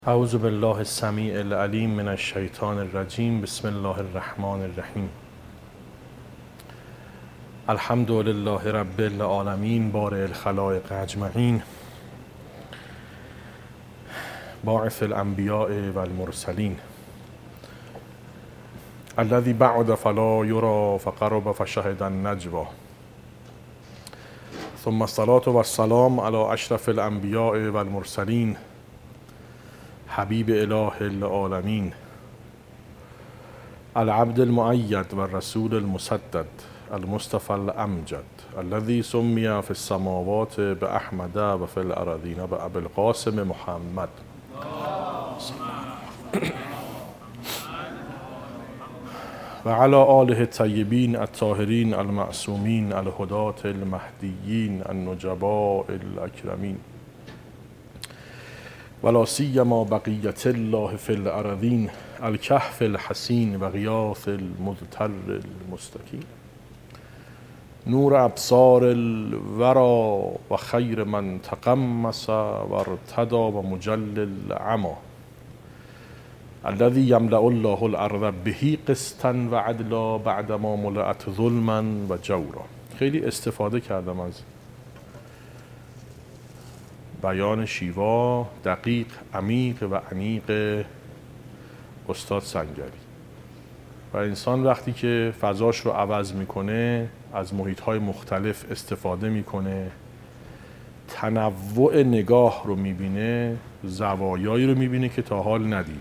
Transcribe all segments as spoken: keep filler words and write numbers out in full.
اعوذ بالله السمیع العلیم من الشیطان الرجیم. بسم الله الرحمن الرحیم. الحمد لله رب العالمین بارئ الخلائق اجمعین باعث الانبیاء والمرسلین الذی بعد فلا یری فقرب فشهد النجوی ثم الصلاة والسلام علی اشرف الانبیاء والمرسلین حبیب اله العالمین العبد المؤید والرسول المسدد المصطفى الامجد الذي سمي في السماوات باحمد وفي الارضین بابی القاسم محمد و علی آله الطیبین الطاهرین المعصومین الهداة المهدیین النجباء الاکرمین ولا سیما بقیة الله فی الارضین الکهف الحصین و غیاث المضطر المستکین نور ابصار الورى و خیر من تقمص و ارتدى و مجل العمی الذی یملأ الله الارض به قسطا و عدلا بعدما ملأت ظلما و جورا. خیلی استفاده کردم از بیان شیوا دقیق، عمیق و عمیق استاد سنگری. و انسان وقتی که فضاش رو عوض میکنه، از محیط‌های مختلف استفاده میکنه، تنوع نگاه رو میبینه، زوایایی رو میبینه که تا حال ندیده.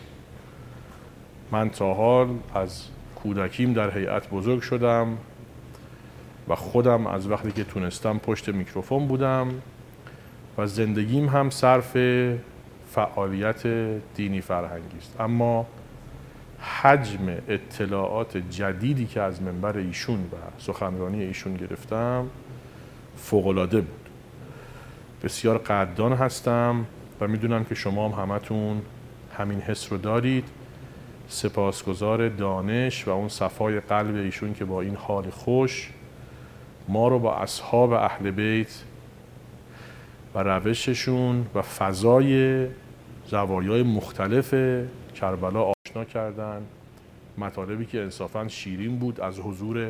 من تا حال از کودکیم در هیئت بزرگ شدم و خودم از وقتی که تونستم پشت میکروفون بودم و زندگیم هم صرف فعالیت دینی فرهنگی است، اما حجم اطلاعات جدیدی که از منبر ایشون و سخنرانی ایشون گرفتم فوق‌العاده بود. بسیار قدردان هستم و میدونم که شما هم همتون همین حس رو دارید. سپاسگزار دانش و اون صفای قلب ایشون که با این حال خوش ما رو با اصحاب اهل بیت و روششون و فضای زوایای مختلف کربلا آشنا کردن. مطالبی که انصافاً شیرین بود از حضور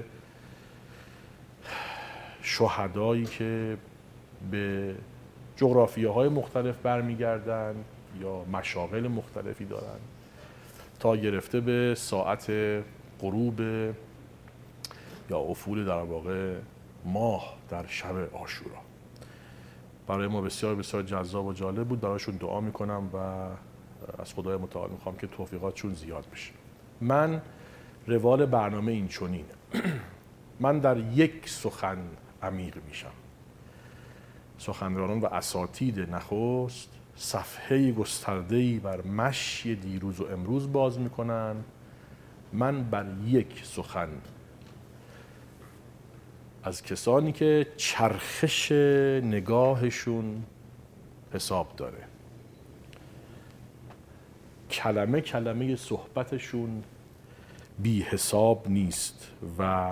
شهدایی که به جغرافیاهای مختلف برمیگردن یا مشاغل مختلفی دارن، تا گرفته به ساعت غروب یا افول در واقع ماه در شب عاشورا. برای ما بسیار بسیار جذاب و جالب بود. برایشون دعا میکنم و از خدای متعال میخوام که توفیقاتشون زیاد بشه. من روال برنامه این چنینه. من در یک سخن عمیق میشم. سخنرانان و اساتید نخست صفحه گسترده‌ای بر مشی دیروز و امروز باز میکنن. من بر یک سخن از کسانی که چرخش نگاهشون حساب داره، کلمه کلمه صحبتشون بی حساب نیست و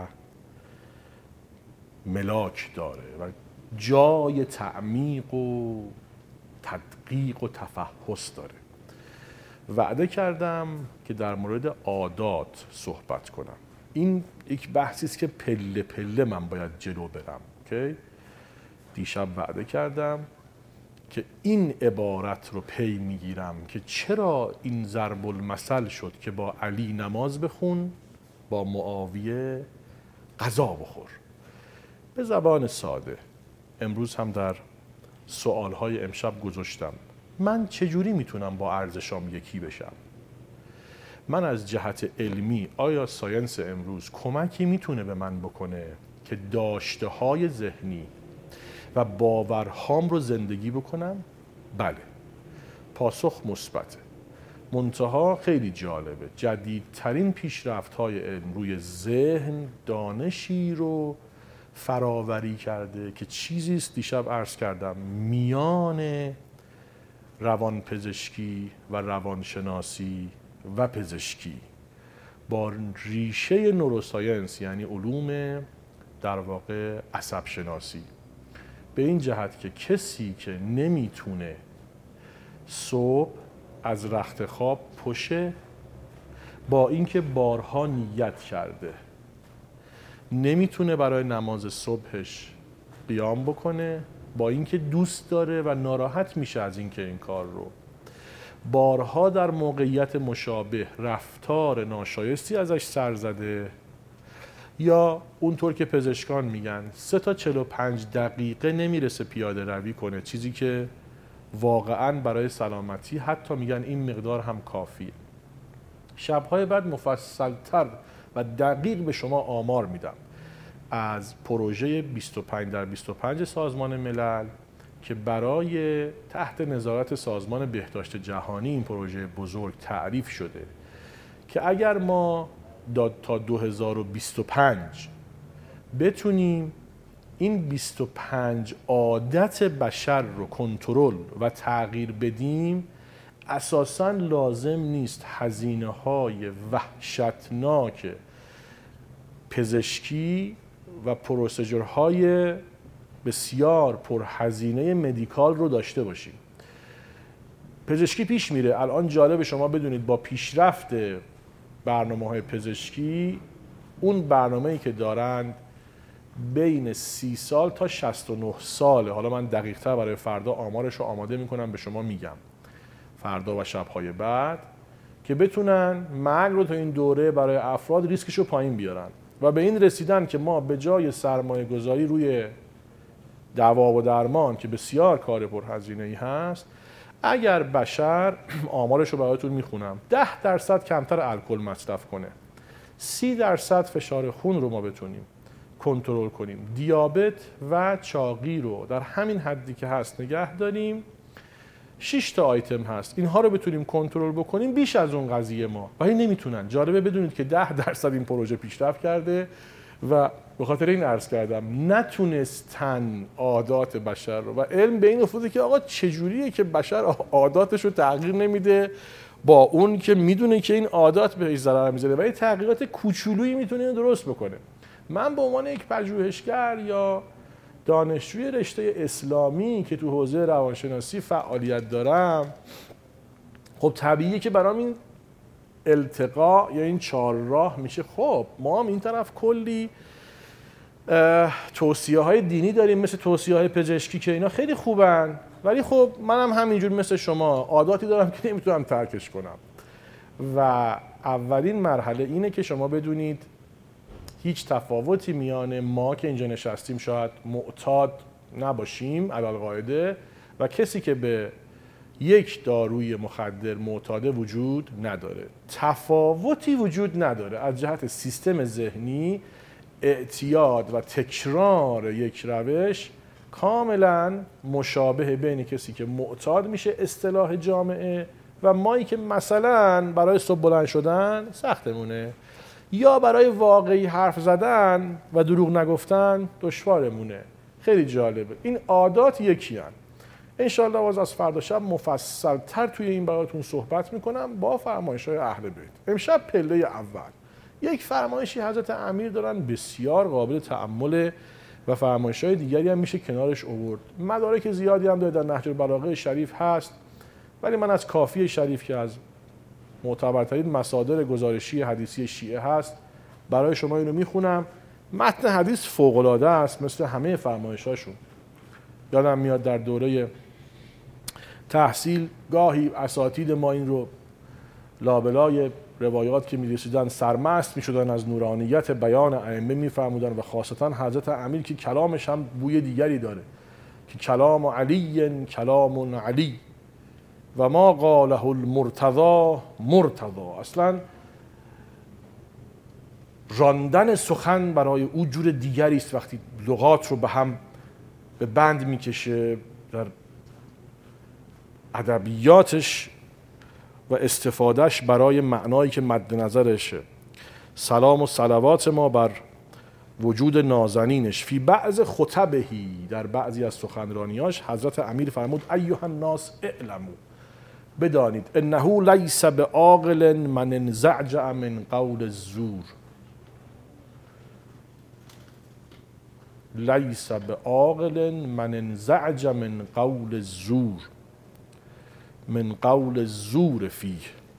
ملاک داره و جای تعمیق و تدقیق و تفحص داره. وعده کردم که در مورد عادات صحبت کنم. این یک بحثی است که پله پله من باید جلو برم. اوکی؟ دیشب وعده کردم که این عبارت رو پی میگیرم که چرا این ضرب المثل شد که با علی نماز بخون، با معاویه غذا بخور. به زبان ساده امروز هم در سوالهای امشب گذاشتم من چجوری میتونم با ارزشام یکی بشم؟ من از جهت علمی آیا ساینس امروز کمکی میتونه به من بکنه که داشته های ذهنی و باورهام رو زندگی بکنم؟ بله. پاسخ مثبته. منتها خیلی جالبه. جدیدترین پیشرفت های علم روی ذهن دانشی رو فراوری کرده که چیزی است دیشب عرض کردم میان روانپزشکی و روانشناسی و پزشکی با ریشه نوروساینس، یعنی علوم در واقع عصب شناسی، به این جهت که کسی که نمیتونه صبح از رخت خواب پشه، با اینکه بارها نیت کرده نمیتونه برای نماز صبحش قیام بکنه، با اینکه دوست داره و ناراحت میشه از اینکه این کار رو بارها در موقعیت مشابه رفتار ناشایستی ازش سر زده، یا اونطور که پزشکان میگن سه تا چهل و پنج دقیقه نمیرسه پیاده روی کنه، چیزی که واقعاً برای سلامتی حتی میگن این مقدار هم کافیه. شبهای بعد مفصلتر و دقیق به شما آمار میدم از پروژه بیست و پنج در بیست و پنج سازمان ملل که برای تحت نظارت سازمان بهداشت جهانی این پروژه بزرگ تعریف شده که اگر ما تا دو هزار و بیست و پنج بتونیم این بیست و پنج عادت بشر رو کنترل و تغییر بدیم، اساساً لازم نیست هزینه های وحشتناک پزشکی و پروسیجرهای بسیار پرهزینه مدیکال رو داشته باشیم. پزشکی پیش میره. الان جالب شما بدونید با پیشرفت برنامه‌های پزشکی، اون برنامه‌ای که دارند بین سی سال تا شصت و نه ساله. حالا من دقیق‌تر برای فردا آمارش رو آماده میکنم به شما میگم فردا و شب‌های بعد، که بتونن مرگ رو تا این دوره برای افراد ریسکش رو پایین بیارن و به این رسیدن که ما به جای سرمایه گذاری روی دوا و درمان که بسیار کار پرهزینه‌ای هست، اگر بشر آمارش رو براتون میخونم ده درصد کمتر الکل مصرف کنه، سی درصد فشار خون رو ما بتونیم کنترل کنیم، دیابت و چاقی رو در همین حدی که هست نگه داریم، شش تا آیتم هست، اینها رو بتونیم کنترل بکنیم، بیش از اون قضیه ما ولی نمیتونن. جالبه بدونید که ده درصد این پروژه پیشرفت کرده و به خاطر این عرض کردم نتونستن عادات بشر رو، و علم به این افتاده که آقا چجوریه که بشر عاداتش رو تغییر نمیده با اون که میدونه که این عادات بهش ضرر میزنه و این تغییرات کوچولویی میتونه اینو درست بکنه. من به عنوان یک پژوهشگر یا دانشجوی رشته اسلامی که تو حوزه روانشناسی فعالیت دارم، خب طبیعیه که برام این التقا یا این چهار راه میشه. خب ما هم این طرف کلی توصیه های دینی داریم مثل توصیه های پزشکی که اینا خیلی خوبن، ولی خب منم همینجور مثل شما عاداتی دارم که نمیتونم ترکش کنم. و اولین مرحله اینه که شما بدونید هیچ تفاوتی میان ما که اینجا نشستیم شاید معتاد نباشیم علالقاعده و کسی که به یک داروی مخدر معتاده وجود نداره. تفاوتی وجود نداره از جهت سیستم ذهنی. اعتیاد و تکرار یک روش کاملا مشابه بین کسی که معتاد میشه اصطلاح جامعه و مایی که مثلا برای صبح بلند شدن سختمونه یا برای واقعی حرف زدن و دروغ نگفتن دشوارمونه. خیلی جالبه. این عادات یکی هن. انشالله باز از فردا شب مفصل تر توی این براتون صحبت میکنم با فرمایش های اهل بیت. امشب پله اول یک فرمایشی حضرت امیر دارن بسیار قابل تأمل و فرمایش های دیگری هم میشه کنارش آورد. مدارک زیادی هم داره در نهج البلاغه شریف هست، ولی من از کافی شریف که از معتبرترین مصادر گزارشی حدیثی شیعه هست برای شما اینو میخونم. متن حدیث فوق‌العاده است مثل همه فرمایشاشون. یادم میاد در دوره تحصیل گاهی اساتید ما این رو لابلای روایات که می‌رسیدن سرمست می‌شدن از نورانیت بیان ائمه می‌فرمودن و خاصتا حضرت امیر که کلامش هم بوی دیگری داره که کلام علی کلام علی و ما قاله المرتضی مرتضی. اصلا راندن سخن برای او جور دیگری است وقتی لغات رو به هم به بند میکشه در ادبیاتش و استفادهش برای معنایی که مد نظرشه. سلام و صلوات ما بر وجود نازنینش. فی بعض خطبهی، در بعضی از سخنرانیاش حضرت امیر فرمود ایها الناس اعلموا، بدانید انه لیس بعاقل من انزعج من قول الزور. لیس بعاقل من انزعج من قول الزور. من قول الزور فیه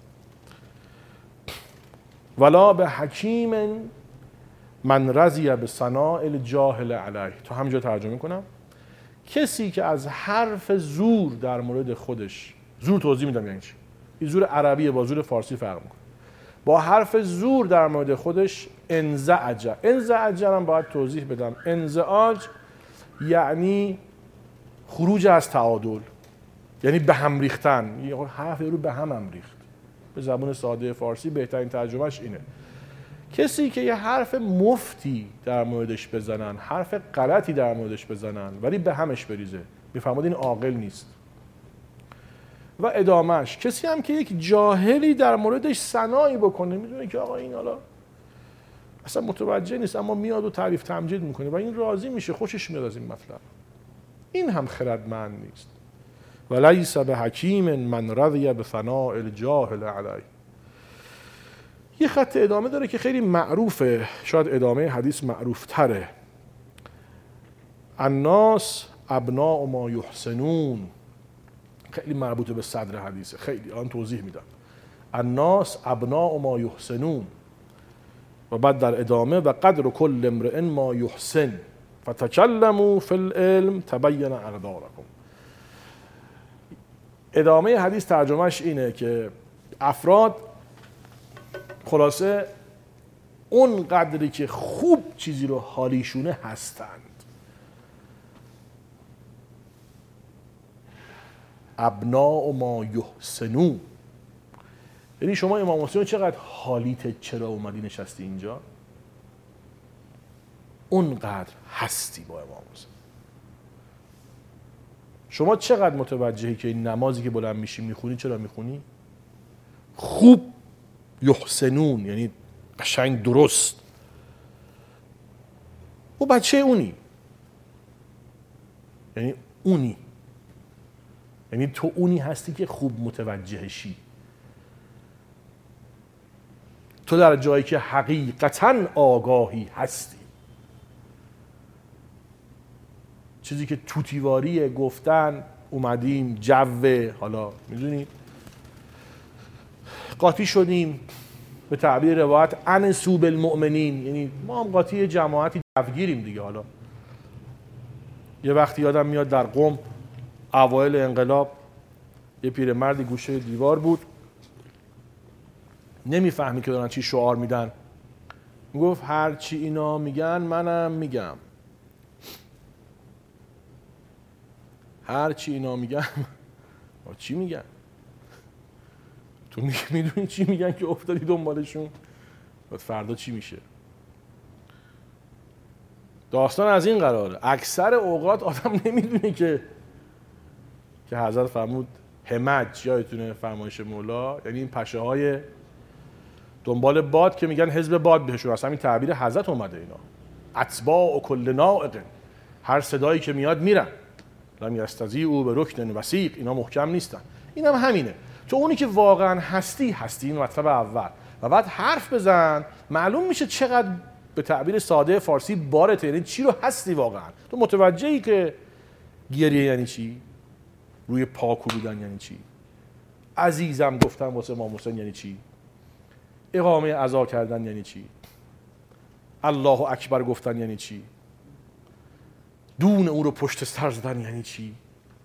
ولا به حکیم من رضی بصناع الجاهل علیه. تا همینجا ترجمه کنم. کسی که از حرف زور در مورد خودش، زور توضیح میدم یعنی چی، این زور عربیه با زور فارسی فرق میکنه، با حرف زور در مورد خودش انزعج. انزعج هم باید توضیح بدم. انزعاج یعنی خروج از تعادل، یعنی به هم ریختن. یه حرف رو به هم هم ریخت. به زبان ساده فارسی بهترین ترجمهش اینه. کسی که یه حرف مفتی در موردش بزنن، حرف غلطی در موردش بزنن ولی به همش بریزه، میفهمید این عاقل نیست. و ادامهش کسی هم که یک جاهلی در موردش ثنایی بکنه، میدونه که آقا این حالا اصلا متوجه نیست اما میاد و تعریف تمجید میکنه و این راضی میشه، خوشش میاد از این مطلب، این هم خردمند نیست. ولیس به حکیم من رضی بثناء الجاهل علیه. یه خط ادامه داره که خیلی معروفه، شاید ادامه حدیث معروف تره. الناس ابناء ما یحسنون، خیلی مربوط به صدر حدیثه، خیلی آن توضیح میدم. الناس ابناء ما یحسنون و بعد در ادامه و قدر کل امرئ ما یحسن فتکلموا فی العلم تبین اقدارکم. ادامه حدیث ترجمهش اینه که افراد خلاصه اون قدری که خوب چیزی رو حالیشونه هستند. ابناء ما یحسنون، یعنی شما امام حسین چقدر حالیت، چرا اومدی نشستی اینجا، اونقدر هستی با امام حسین. شما چقدر متوجهی که این نمازی که بلند میشی میخونی چرا میخونی؟ خوب یحسنون یعنی قشنگ درست. و بچه اونی، یعنی اونی، یعنی تو اونی هستی که خوب متوجهشی. تو در جایی که حقیقتاً آگاهی هستی. چیزی که توتیواریه گفتن اومدیم جوه، حالا میدونی قاطی شدیم، به تعبیر روایت انسوا بالمؤمنین، یعنی ما هم قاطی جماعتی جوگیریم دیگه. حالا یه وقتی یادم میاد در قم اوایل انقلاب یه پیرمردی گوشه دیوار بود، نمیفهمی که دارن چی شعار میدن، میگفت هر چی اینا میگن منم میگم، هر چی اینا میگن. چی میگن؟ تو میدونی چی میگن که افتادی دنبالشون؟ فردا چی میشه؟ داستان از این قراره. اکثر اوقات آدم نمیدونه که که حضرت فرمود همج، یادتونه فرمایش مولا، یعنی این پشه های دنبال باد که میگن حزب باد بهشون، اصلا این تعبیر حضرت اومده. اینا اتباع و کل ناعق، هر صدایی که میاد میرن. لم یستطیعوا به رکن وثیق، اینا محکم نیستن. این هم همینه. تو اونی که واقعا هستی هستی، این مطلب اول. و بعد حرف بزن، معلوم میشه چقدر به تعبیر ساده فارسی بارته، یعنی چی رو هستی واقعا. تو متوجهی که گریه یعنی چی؟ روی پا کوبیدن یعنی چی؟ عزیزم گفتن واسه امام حسین یعنی چی؟ اقامه عزا کردن یعنی چی؟ الله اکبر گفتن یعنی چی؟ دون او رو پشت سر زدن یعنی چی؟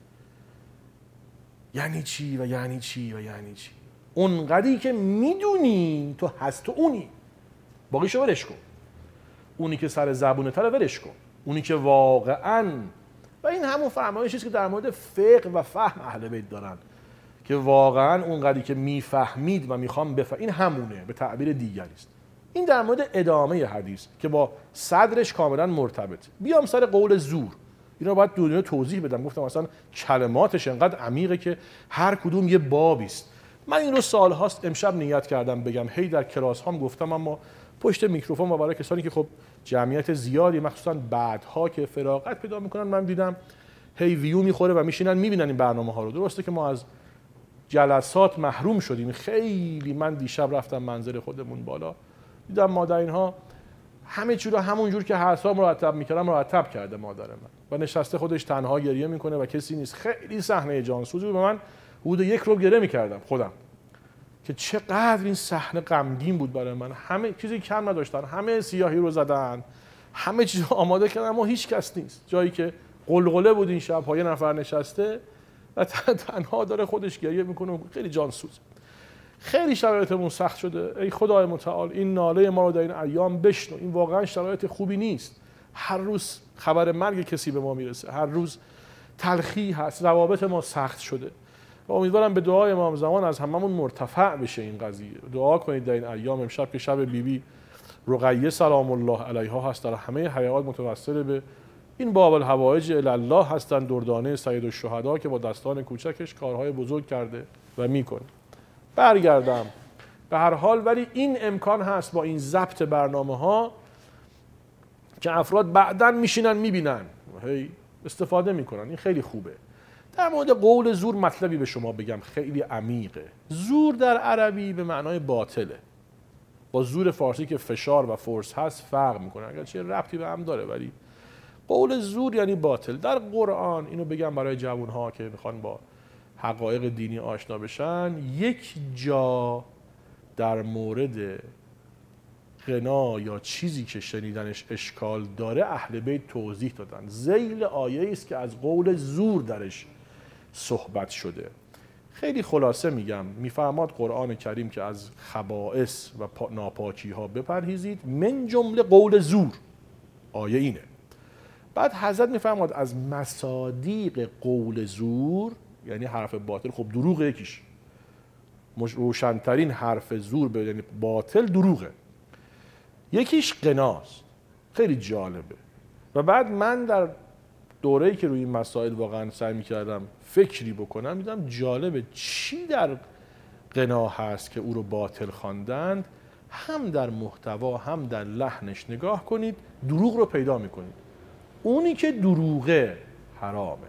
یعنی چی و یعنی چی و یعنی چی؟ اونقدری که میدونی تو هست، تو اونی، باقیشو ولش کن. اونی که سر زبونه تره ولش کن. اونی که واقعاً، و این همون فرمایشی که در مورد فقه و فهم اهل بیت دارن، که واقعاً اونقدری که میفهمید و میخوام بفهم، این همونه، به تعبیر دیگری است. این در مورد ادامه حدیث که با صدرش کاملا مرتبط. بیام سر قول زور. اینا باید دو توضیح بدم. گفتم مثلا کلماتش انقدر عمیقه که هر کدوم یه بابی است. من این رو سالهاست امشب نیت کردم بگم، هی در کلاس هام گفتم، اما پشت میکروفون و برای کسانی که خب جمعیت زیادی مخصوصا بعدها که فراغت پیدا میکنن، من دیدم هی ویو میخوره و میشینن میبینن این برنامه ها رو. درسته که ما از جلسات محروم شدیم. خیلی من دیشب رفتم منزل خودمون بالا، دیدم مادر اینها همه چی رو همون جور که هر سال مرتب میکردم مرتب کرده مادر من، و نشسته خودش تنها گریه میکنه و کسی نیست. خیلی صحنه جانسوزی بود. من حدود یک رو گره میکردم خودم که چقدر این صحنه غمگین بود برای من. همه چیزی کم نداشتن، همه سیاهی رو زدن، همه چیز آماده کردن، اما هیچ کس نیست. جایی که قلقله بود این شب، یه نفر نشسته و تنها داره خودش گریه میکنه، خیلی جانسوز. خیلی شرایطمون سخت شده. ای خدای متعال این ناله ما رو در این ایام بشنو. این واقعا شرایط خوبی نیست. هر روز خبر مرگ کسی به ما میرسه، هر روز تلخی هست، روابط ما سخت شده و امیدوارم به دعای امام زمان از هممون مرتفع بشه این قضیه. دعا کنید در این ایام. امشب که شب بی بی رقیه سلام الله علیها هست، در همه حیات متوسل به این باب الحوائج الی الله هستن، دردانه سید الشهدا که با دستان کوچکش کارهای بزرگ کرده و میکنه. برگردم به هر حال، ولی این امکان هست با این ضبط برنامه ها که افراد بعداً میشینن میبینن، هی استفاده میکنن. این خیلی خوبه. در مورد قول زور مطلبی به شما بگم خیلی عمیقه. زور در عربی به معنای باطله. با زور فارسی که فشار و فورس هست فرق میکنه، اگرچه ربطی به هم داره، ولی قول زور یعنی باطل. در قرآن، اینو بگم برای جوانها که میخوان با حقایق دینی آشنا بشن، یک جا در مورد غنا یا چیزی که شنیدنش اشکال داره اهل بیت توضیح دادن. ذیل آیه است که از قول زور درش صحبت شده. خیلی خلاصه میگم، میفرماد قرآن کریم که از خبائث و ناپاکی ها بپرهیزید، من جمله قول زور. آیه اینه. بعد حضرت میفرماد از مصادیق قول زور، یعنی حرف باطل. خب دروغ یکیش، روشنترین حرف زور به یعنی باطل دروغه. یکیش غناست. خیلی جالبه. و بعد من در دوره‌ای که روی این مسائل واقعا سعی می‌کردم فکری بکنم، دیدم جالبه چی در غنا هست که او رو باطل خواندند. هم در محتوا هم در لحنش نگاه کنید، دروغ رو پیدا می‌کنید. اونی که دروغه حرامه.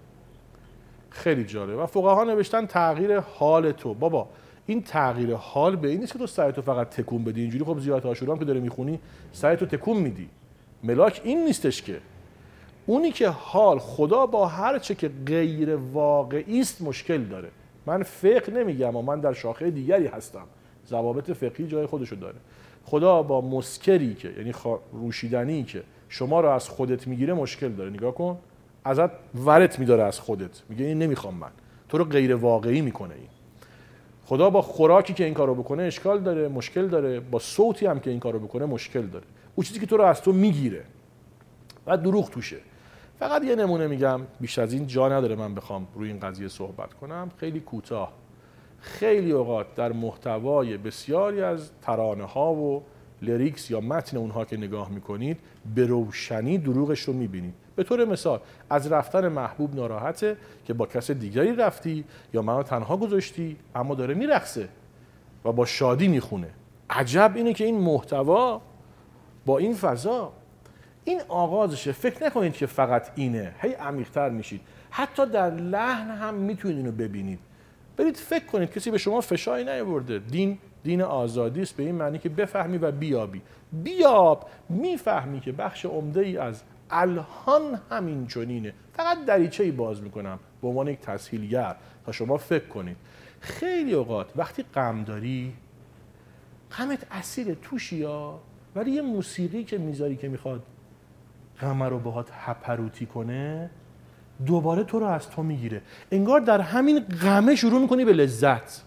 خیلی جالبه. و فقها نوشتن تغییر حال تو. بابا این تغییر حال به این نیست که تو سعیتو فقط تکون بدی. اینجوری خب زیارت عاشورا هم که داره میخونی سعیتو تکون میدی. ملاک این نیستش که. اونی که حال خدا با هر چه که غیر واقعی است مشکل داره. من فقه نمیگم، اما من در شاخه دیگری هستم. ضوابط فقهی جای خودشو داره. خدا با مسکری که یعنی روشیدنی که شما رو از خودت میگیره مشکل داره. نگاه کن، ازت ورت میداره از خودت، میگه این نمیخوام، من تو رو غیر واقعی میکنه. این خدا با خوراکی که این کارو بکنه اشکال داره، مشکل داره. با صوتی هم که این کارو بکنه مشکل داره. اون چیزی که تو رو از تو میگیره و دروغ توشه. فقط یه نمونه میگم، بیش از این جا نداره من بخوام روی این قضیه صحبت کنم. خیلی کوتاه. خیلی اوقات در محتوای بسیاری از ترانه ها و لیریکس یا متن اونها که نگاه میکنید به روشنی دروغش رو میبینید. به طور مثال از رفتن محبوب ناراحته که با کس دیگری رفتی یا منو تنها گذاشتی، اما داره میرقصه و با شادی میخونه. عجب اینه که این محتوا با این فضا، این آغازشه. فکر نکنید که فقط اینه، هی عمیق‌تر میشید. حتی در لحن هم میتونید اینو ببینید. برید فکر کنید کسی به شما فشاری نیاورده. دین دین آزادی است به این معنی که بفهمی و بیابی. بیاب، میفهمی که بخش عمده ای از الهان همین چنینه. فقط دریچه‌ای باز میکنم به عنوان یک تسهیلگر تا شما فکر کنید. خیلی اوقات وقتی غم داری، غمت اصیل توشی ها، ولی یه موسیقی که میذاری که میخواد غم رو باهات هپروتی کنه، دوباره تو رو از تو میگیره. انگار در همین غمه شروع میکنی به لذت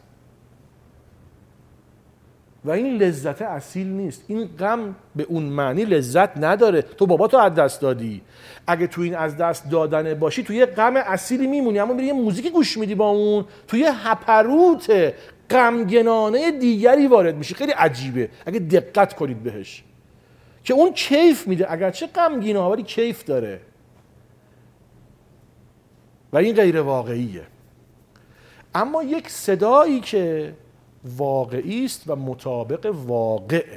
و این لذت اصیل نیست. این غم به اون معنی لذت نداره. تو بابا تو از دست دادی. اگه تو این از دست دادن باشی تو یه غم اصیلی میمونی، اما میری یه موزیک گوش میدی با اون، تو یه هپروت غمگنانه دیگری وارد میشی. خیلی عجیبه اگه دقت کنید بهش که اون کیف میده، اگرچه غمگینه ولی کیف داره و این غیر واقعیه. اما یک صدایی که واقعی است و مطابق واقعه،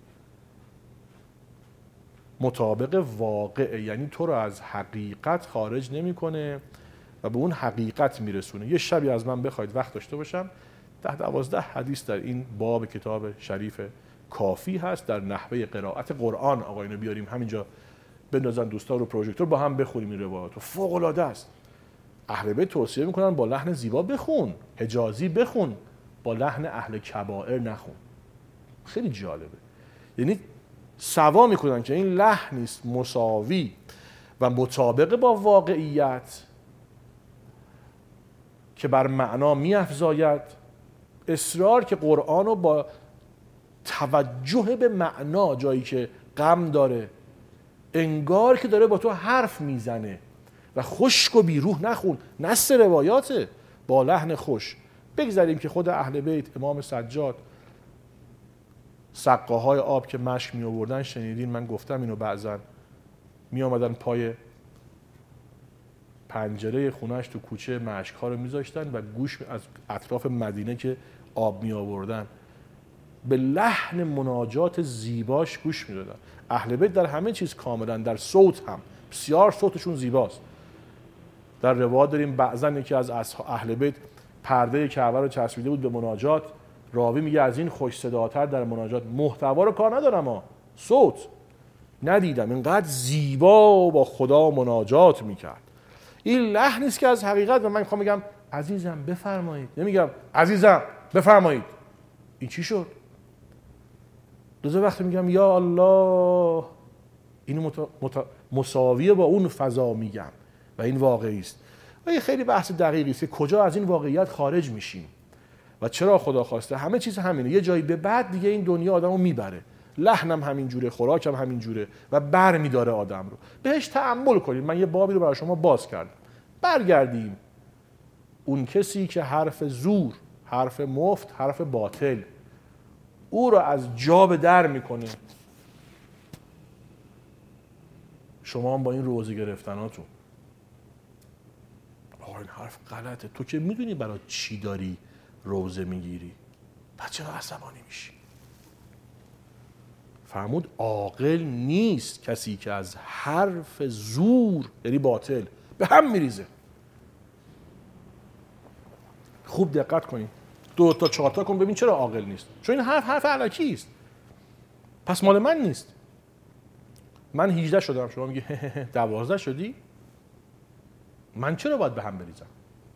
مطابق واقعه یعنی تو رو از حقیقت خارج نمیکنه و به اون حقیقت میرسونه. یه شبی از من بخواید وقت داشته باشم، ده دوازده حدیث در این باب کتاب شریف کافی هست در نحوه قرائت قرآن. آقایونو بیاریم همینجا بندازن دوستا رو پروژکتور با هم بخونیم این روایات. فوق العاده است. اهل بیت توصیه میکنن با لحن زیبا بخون، حجازی بخون، با لحن اهل کبائر نخون. خیلی جالبه. یعنی سوا میکنن که این لحنی است مساوی و مطابق با واقعیت که بر معنا میافزاید، اصرار که قرآن رو با توجه به معنا، جایی که غم داره انگار که داره با تو حرف میزنه و خشک و بیروح نخون، نص روایاته، با لحن خوش. بگذاریم که خود اهل بیت، امام سجاد، سقاهای آب که مشک می آوردن شنیدین، من گفتم اینو بعضن، می آمدن پای پنجره خونهش تو کوچه مشک ها رو می ذاشتن و گوش از اطراف مدینه که آب می آوردن به لحن مناجات زیباش گوش می دادن. اهل بیت در همه چیز کاملا، در صوت هم بسیار صوتشون زیباست. در روایات داریم بعضن یکی از اهل بیت پرده کعبه رو چسبیده بود به مناجات، راوی میگه از این خوش صداتر در مناجات، محتوا رو کار ندارم ها، صوت ندیدم اینقدر زیبا با خدا مناجات میکرد. این لحنی است که از حقیقت، و من میخوام بگم عزیزم بفرمایید، نمیگم عزیزم بفرمایید. این چی شد؟ دوزه وقتی میگم یا الله، اینو مت... مت... مساویه با اون فضا میگم و این واقعی است. و یه خیلی بحث دقیقی است که کجا از این واقعیت خارج میشیم و چرا خدا خواسته. همه چیز همینه، یه جایی به بعد دیگه این دنیا آدمو میبره، لحنم همین جوره، خوراکم همین جوره و بر میداره آدم رو. بهش تأمل کنید. من یه بابی رو برای شما باز کردم. برگردیم اون کسی که حرف زور، حرف مفت، حرف باطل او رو از جا به در میکنه، شما هم با این روزه گرفتناتون آقا این حرف غلطه، تو که میدونی برای چی داری روزه میگیری، پس چرا عصبانی میشی؟ فرمود عاقل نیست کسی که از حرف زور، یعنی باطل، به هم میریزه. خوب دقت کنید، دو تا چهار تا کن ببین چرا عاقل نیست. چون این حرف حرف الکی است، پس مال من نیست. من هجده شدم، شما میگی دوازده شدی، من چرا باید به هم بریزم؟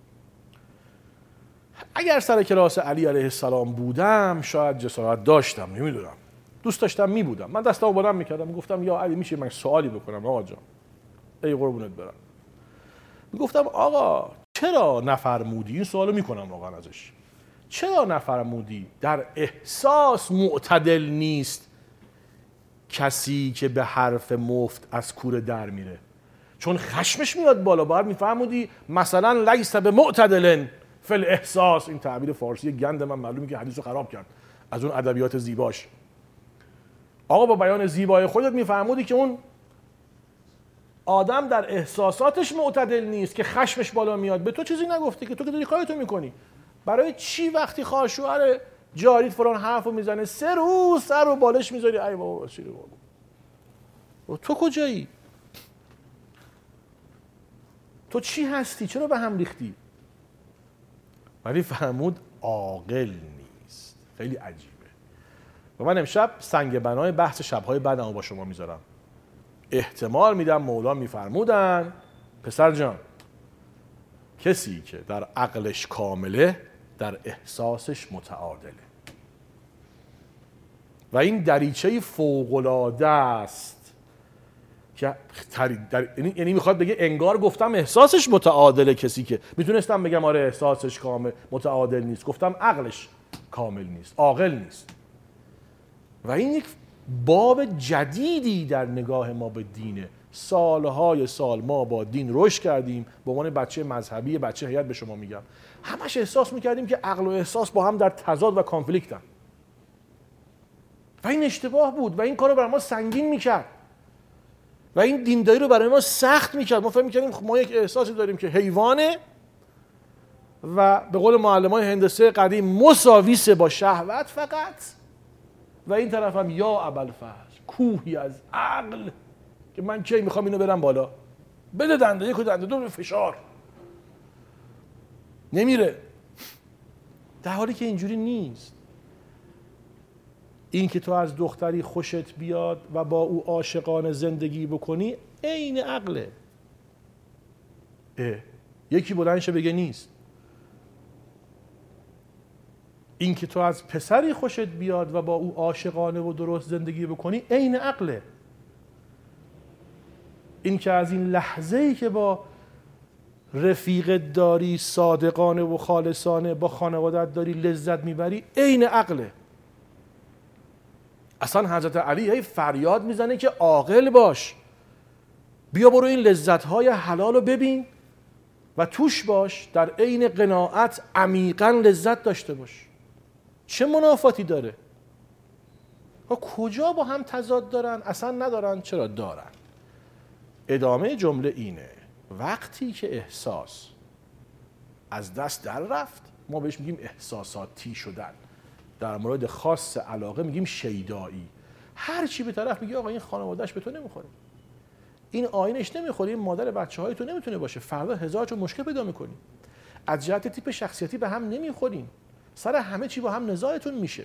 اگر سر کلاس علی علیه السلام بودم شاید جسارت داشتم، نمیدونم، دوست داشتم میبودم. من دستامو بلند میکردم میگفتم یا علی میشه من سوالی بکنم آقا جان، ای قربونت برم. میگفتم آقا چرا نفرمودی، این سوالو میکنم واقعا ازش، چرا نفرمودی در احساس معتدل نیست کسی که به حرف مفت از کوره در میره؟ چون خشمش میاد بالا. باید میفهمودی مثلا لیس به معتدلن فی الاحساس، این تعبیر فارسی گند من معلومه که حدیثو خراب کرد از اون ادبیات زیباش. آقا با بیان زیبای خودت میفهمودی که اون آدم در احساساتش معتدل نیست که خشمش بالا میاد. به تو چیزی نگفته که تو که داری کارتو میکنی. برای چی وقتی خواهر شوهر جاریت فلان حرفو میزنه سه روز سر رو بالش میذاری؟ ای بابا چی رو بابا، تو کجایی؟ تو چی هستی؟ چرا به هم ریختی؟ ولی فرمود عاقل نیست. خیلی عجیبه. و من امشب سنگ بنای بحث شبهای بعدمو با شما میذارم. احتمال میدم مولا میفرمودن پسر جان، کسی که در عقلش کامله در احساسش متعادله. و این دریچه فوق‌العاده است که در... یعنی میخواد بگه انگار گفتم احساسش متعادله، کسی که میتونستم بگم آره احساسش کامل متعادل نیست، گفتم عقلش کامل نیست، عاقل نیست. و این یک باب جدیدی در نگاه ما به دینه. سالهای سال ما با دین رشد کردیم، به عنوان بچه مذهبی، بچه هیئت به شما میگم، همش احساس میکردیم که عقل و احساس با هم در تضاد و کانفلیکتن و این اشتباه بود و این کار رو برای ما سنگین میکرد و این دینداری رو برای ما سخت میکرد. ما فکر میکردیم ما یک احساسی داریم که حیوانه و به قول معلمای هندسه قدیم مساویسه با شهوت فقط، و این طرف هم یا ابوالفضل کوهی از عقل که من کی میخوام اینو برم بالا، بده دنده یک و دنده دو به فشار نمیره، در حالی که اینجوری نیست. این که تو از دختری خوشت بیاد و با او عاشقانه زندگی بکنی عین عقله. اه. یکی بلند شه بگه نیست. این که تو از پسری خوشت بیاد و با او عاشقانه و درست زندگی بکنی عین عقله. این که از این لحظه‌ای که با رفیقت داری صادقانه و خالصانه با خانوادت داری لذت میبری عین عقله. اصلا حضرت علی هی فریاد میزنه که عاقل باش، بیا برو این لذت‌های حلال رو ببین و توش باش، در عین قناعت عمیقاً لذت داشته باش. چه منافاتی داره؟ ها کجا با هم تضاد دارن؟ اصلا ندارن. چرا دارن؟ ادامه جمله اینه: وقتی که احساس از دست در رفت، ما بهش میگیم احساساتی شدن. در مورد خاص علاقه میگیم شیدایی. هر چی به طرف میگه آقا این خانواده‌اش به تو نمیخوره، این آیینش نمیخوره، این مادر بچه‌های تو نمیتونه باشه، فردا هزار تا مشکل پیدا میکنی، از جهت تیپ شخصیتی به هم نمیخورین، سر همه چی با هم نزاعتون میشه.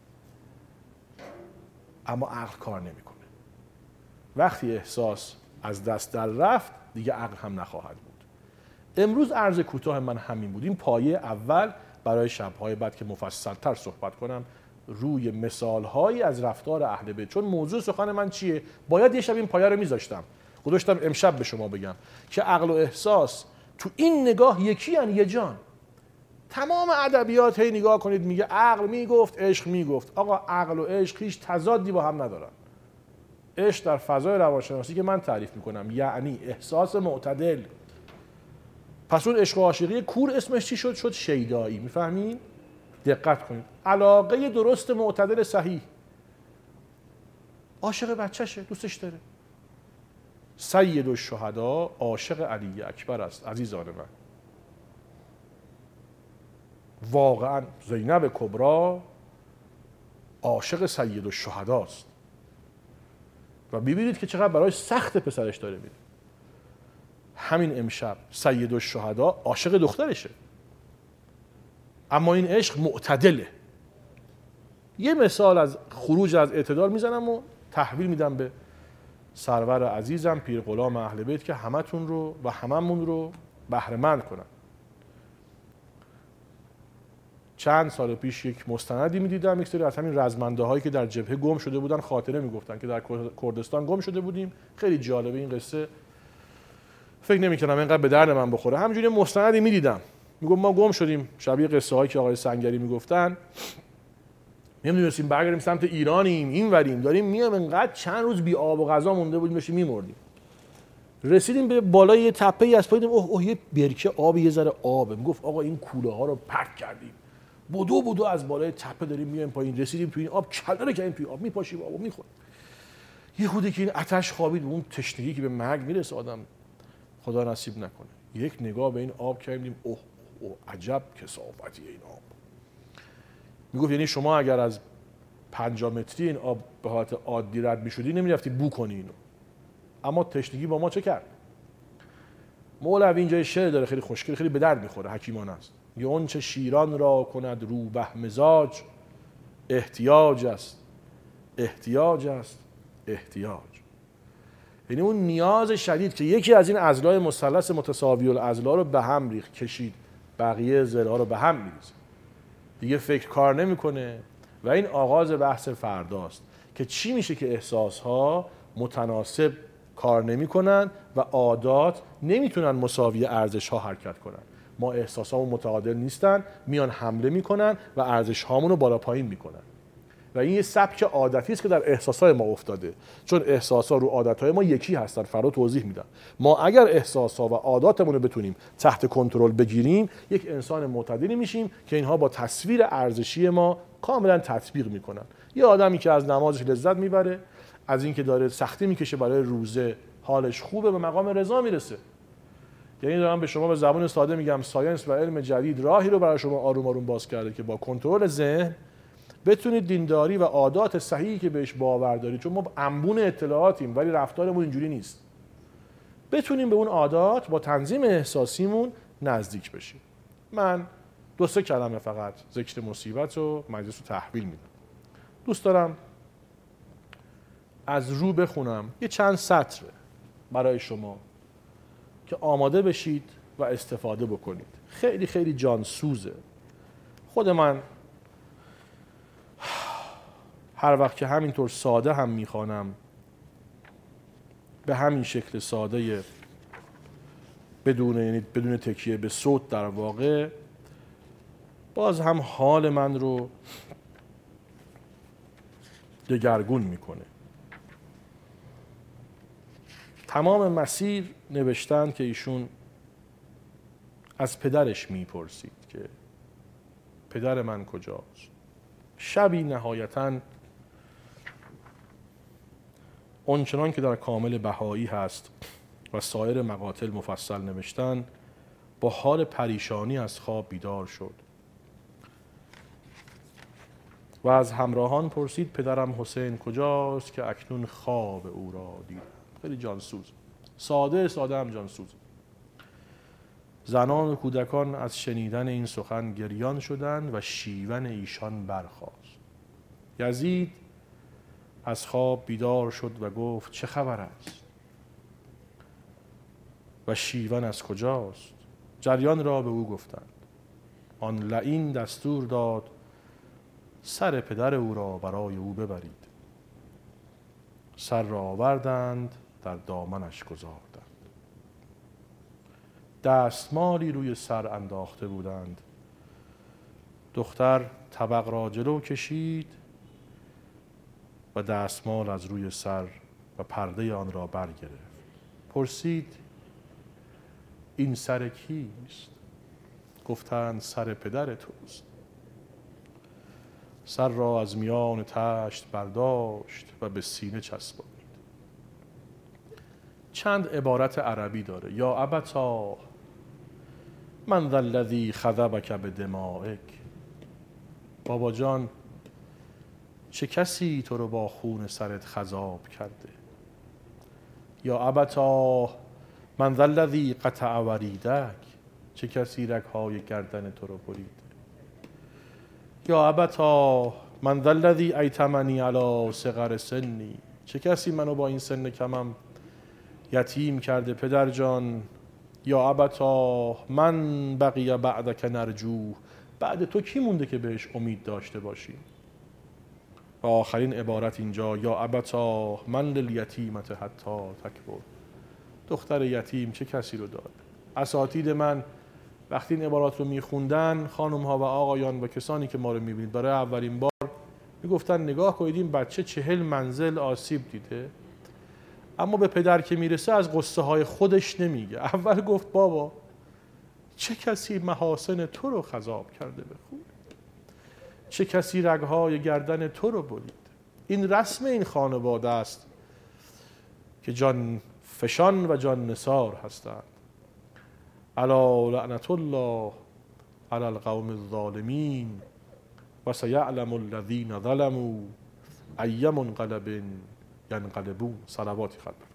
اما عقل کار نمیکنه. وقتی احساس از دست در رفت دیگه عقل هم نخواهد بود. امروز عرض کوتاه من همین بود. این پایه اول برای شب‌های بعد که مفصل‌تر صحبت کنم روی مثال‌هایی از رفتار اهل بیت، چون موضوع سخن من چیه؟ باید یه شب این پایه رو میذاشتم، گذاشتم امشب به شما بگم که عقل و احساس تو این نگاه یکی ان، یه جان. تمام ادبیات هی نگاه کنید میگه عقل میگفت عشق میگفت. آقا عقل و عشق هیچ تضادی با هم ندارن. عشق در فضای روانشناسی که من تعریف میکنم یعنی احساس معتدل. پس اون عشق و عاشقی کور اسمش چی شد؟ شد شیدایی. میفهمین؟ دقت کنید. علاقه درست معتدل صحیح. عاشق بچه‌شه، دوستش داره. سید الشهدا عاشق علی اکبر است عزیزان من. واقعا زینب کبرا عاشق سید الشهدا است و ببینید که چقدر برای سخت پسرش داره میره. همین امشب سید الشهدا عاشق دخترشه، اما این عشق معتدله. یه مثال از خروج از اعتدال میزنم و تحویل میدم به سرور عزیزم پیر غلام اهل بیت که همتون رو و هممون رو بهره مند کنن. چند سال پیش یک مستندی میدیدم، یک سری از همین رزمنده هایی که در جبهه گم شده بودن خاطره میگفتن که در کردستان گم شده بودیم. خیلی جالبه این قصه، فکر نمی‌کنم اینقدر به درد من بخوره. همینجوری مستندی میدیدم میگم ما گم شدیم، شبیه قصه هایی که آقای سنگری میگفتن، نمی‌دونستیم برگردیم سمت ایرانیم، اینوریم داریم میام، انقدر چند روز بی آب و غذا مونده بودیم داشتیم میمردیم. رسیدیم به بالای یه تپه‌ای از پایین، اوه اوه یه برکه آب، یه ذره آبه. میگفت آقا این کوله ها رو پرت کردیم، بدو بدو از بالای تپه داریم میایم پایین، رسیدیم تو این آب، کله رو کردیم توی آب، میپاشیم آبو میخوریم. یه خوده که این آتش خوابید، اون تشنگی که به مرگ میرسه آدم خدا نصیب نکنه. یک نگاه به این آب کردیم، اوه اوه عجب کثافتی این آب. میگفت یعنی شما اگر از پنجاه متری این آب به حالت عادی رد میشدی نمیرفتی بو کنی اینو. اما تشنگی با ما چه کرد؟ مولوی اینجای شعر داره خیلی خوشگل، خیلی به درد میخوره، حکیمانه است. یه اون چه شیران را کند روبه مزاج، احتیاج است احتیاج است احتیاج. یعنی اون نیاز شدید که یکی از این اضلاع مثلث متساوی الاضلاع رو به هم ریخت، کشید، بقیه ضلع‌ها رو به هم میریزه، دیگه فکر کار نمیکنه. و این آغاز بحث فرداست که چی میشه که احساسها متناسب کار نمیکنن و عادات نمیتونن مساوی ارزش‌ها حرکت کنن. ما احساسامون متعادل نیستن، میان حمله میکنن و ارزش‌هامون رو بالا پایین میکنن. و این یه سبک عادتی است که در احساسات ما افتاده، چون احساسات رو عادت‌های ما یکی هستن. فردا توضیح میدم. ما اگر احساسات و عاداتمون رو بتونیم تحت کنترل بگیریم، یک انسان معتدلی میشیم که اینها با تصویر ارزشی ما کاملا تطبیق میکنن. یه آدمی که از نمازش لذت میبره، از اینکه داره سختی میکشه برای روزه، حالش خوبه، به مقام رضا میرسه. یعنی دارم به شما به زبان ساده میگم ساینس و علم جدید راهی رو برای شما آروم آروم باز کرده که با کنترل ذهن بتونید دینداری و عادات صحیحی که بهش باور دارید، چون ما انبون اطلاعاتیم ولی رفتارمون اینجوری نیست، بتونیم به اون عادات با تنظیم احساسیمون نزدیک بشیم. من دو سه کلمه فقط ذکر مصیبت و مجلس رو تحویل میدم. دوست دارم از رو بخونم یه چند سطر برای شما که آماده بشید و استفاده بکنید. خیلی خیلی جانسوزه. خود من هر وقت که همینطور ساده هم میخوانم، به همین شکل ساده بدون یعنی بدون تکیه به صوت در واقع، باز هم حال من رو دگرگون میکنه. تمام مسیر نوشتن که ایشون از پدرش میپرسید که پدر من کجاست. شبی نهایتاً اونچنان که در کامل بهایی هست و سایر مقاتل مفصل نوشتن، با حال پریشانی از خواب بیدار شد و از همراهان پرسید پدرم حسین کجاست که اکنون خواب او را دیدم. خیلی جانسوز، ساده ساده هم جانسوز. زنان و کودکان از شنیدن این سخن گریان شدند و شیون ایشان برخاست. یزید از خواب بیدار شد و گفت چه خبر است و شیون از کجاست؟ جریان را به او گفتند. آن لعین دستور داد سر پدر او را برای او ببرید. سر را آوردند، در دامنش گذاردند. دستمالی روی سر انداخته بودند. دختر طبق را جلو کشید و دستمال از روی سر و پرده آن را برگرفت. پرسید این سر کیست؟ گفتند سر پدر توست. سر را از میان تشت برداشت و به سینه چسبانید. چند عبارت عربی داره. یا ابتا من ذا الذی خذبک بدمائک. بابا جان چه کسی تو رو با خون سرت خضاب کرده؟ یا ابتا من ذا الذی قطع وریدک. چه کسی رگ‌های گردن تو رو بریده؟ یا ابتا من ذا الذی ایتمنی علی صغر سنی. چه کسی منو با این سن کمم یتیم کرده پدر جان؟ یا ابتا من بقی بعدک نرجوه. بعد تو کی مونده که بهش امید داشته باشیم؟ و آخرین عبارت اینجا یا ابتا من للیتیمت حتی تکبر. دختر یتیم چه کسی رو داره؟ اساتید من وقتی این عبارات رو میخوندن، خانم ها و آقایان و کسانی که ما رو میبینید برای اولین بار میگفتن نگاه کنید این بچه چهل منزل آسیب دیده، اما به پدر که میرسه از قصه های خودش نمیگه. اول گفت بابا چه کسی محاسن تو رو خضاب کرده به خون؟ چه کسی رگهای گردن تو رو برید؟ این رسم این خانواده است که جان فشان و جان نثار هستند. الا لعنت الله علی القوم الظالمین و سیعلم الذین ظلموا ای منقلب ینقلبون. صلواتی خلق